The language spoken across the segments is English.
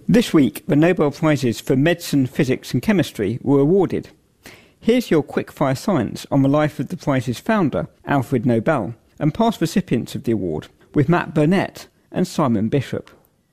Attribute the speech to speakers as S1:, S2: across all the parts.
S1: This week, the Nobel Prizes for Medicine, Physics and Chemistry were awarded. Here's your quickfire science on the life of the prize's founder, Alfred Nobel, and past recipients of the award, with Matt Burnett and Simon Bishop.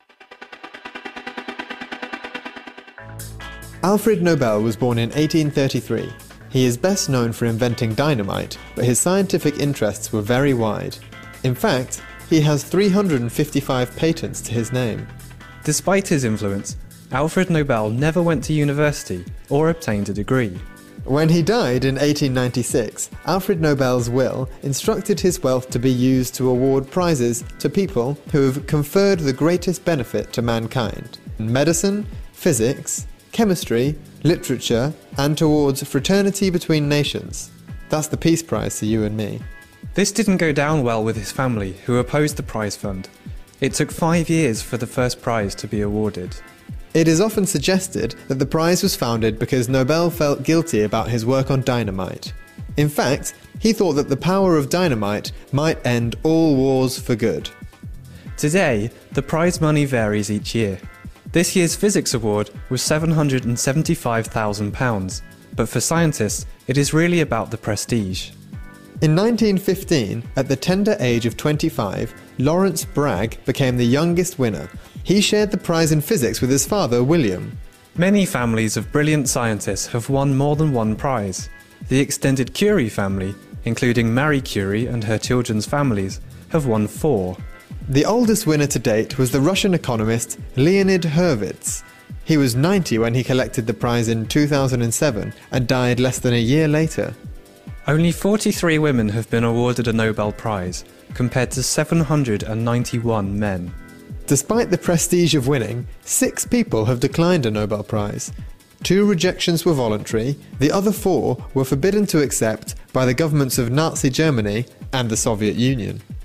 S2: Alfred Nobel was born in 1833. He is best known for inventing dynamite, but his scientific interests were very wide. In fact, he has 355 patents to his name.
S3: Despite his influence, Alfred Nobel never went to university or obtained a degree.
S2: When he died in 1896, Alfred Nobel's will instructed his wealth to be used to award prizes to people who have conferred the greatest benefit to mankind in medicine, physics, chemistry, literature, and towards fraternity between nations. That's the Peace Prize to you and me.
S3: This didn't go down well with his family, who opposed the prize fund. It took 5 years for the first prize to be awarded.
S2: It is often suggested that the prize was founded because Nobel felt guilty about his work on dynamite. In fact, he thought that the power of dynamite might end all wars for good.
S3: Today, the prize money varies each year. This year's physics award was £775,000, but for scientists, it is really about the prestige.
S2: In 1915, at the tender age of 25, Lawrence Bragg became the youngest winner. He shared the prize in physics with his father, William.
S3: Many families of brilliant scientists have won more than one prize. The extended Curie family, including Marie Curie and her children's families, have won 4.
S2: The oldest winner to date was the Russian economist Leonid Hurwitz. He was 90 when he collected the prize in 2007 and died less than a year later.
S3: Only 43 women have been awarded a Nobel Prize, compared to 791 men.
S2: Despite the prestige of winning, 6 people have declined a Nobel Prize. 2 rejections were voluntary, the other 4 were forbidden to accept by the governments of Nazi Germany and the Soviet Union.